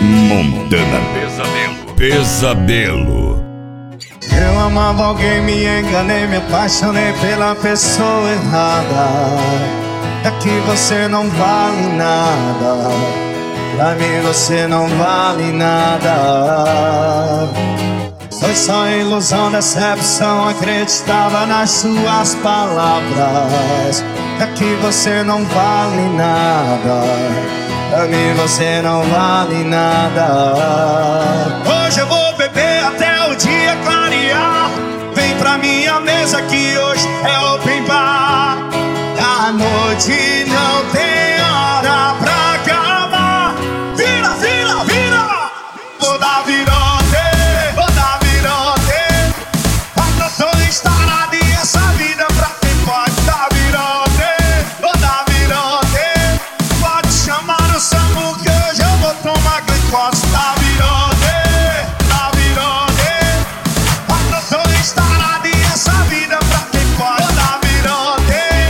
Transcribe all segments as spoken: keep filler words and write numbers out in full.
Montana. Pesadelo. Pesadelo. Eu amava alguém, me enganei, me apaixonei pela pessoa errada. É que você não vale nada. Pra mim você não vale nada. Foi só ilusão, decepção, acreditava nas suas palavras. É que você não vale nada. Pra mim você não vale nada. Hoje eu vou beber até o dia clarear. Vem pra minha mesa que hoje é open bar. A noite não tem hora pra acabar. Vira, vira, vira. Vou dar virote, vou dar virote. A canção está na minha, essa vida pra quem pode dar virote. Vou dar virote. Pode chamar o Samu que hoje eu vou tomar glicose. Dá virote, dá virote. A canção está na minha, essa vida pra quem pode dar virote.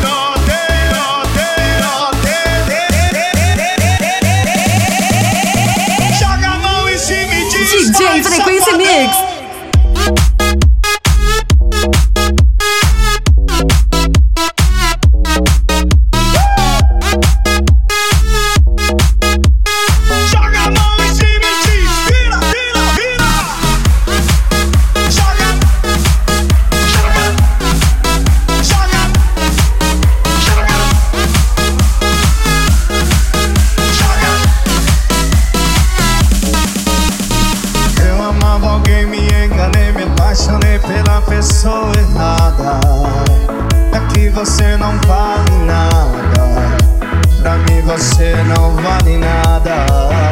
D J Frequência Mix. Joga a mão em cima e diz: vira, vira, vira. Joga, joga, joga, joga, joga. Eu amava alguém, me enganei, me apaixonei pela pessoa errada. É que você não vale nada. Pra mim você não vale nada.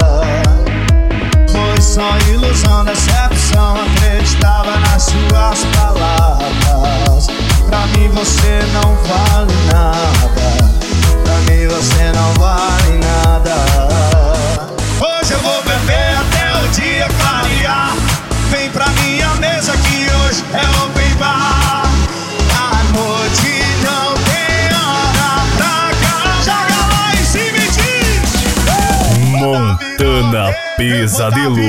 Foi só ilusão, decepção, acreditava nas suas palavras. Pra mim você não vale nada. Pra mim você não vale nada. Hoje eu vou beber até o dia clarear. Vem pra minha mesa que hoje é open bar. A noite não tem hora pra acabar. Joga lá em cima e diz: Montana Pesadelo.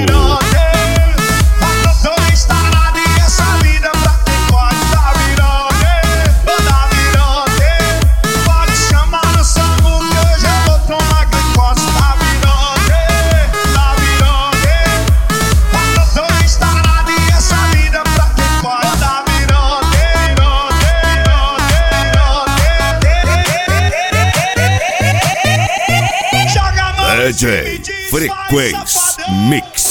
A canção está na minha, essa vida pra quem pode dar virote. Vou dar virote. Pode chamar o Samu que hoje eu vou tomar glicose. Dá virote, dá virote. A canção está na minha, essa vida pra quem pode dar virote. Virote, virote. Joga a mão em cima e D J diz: vai, Frequência safadão. Mix.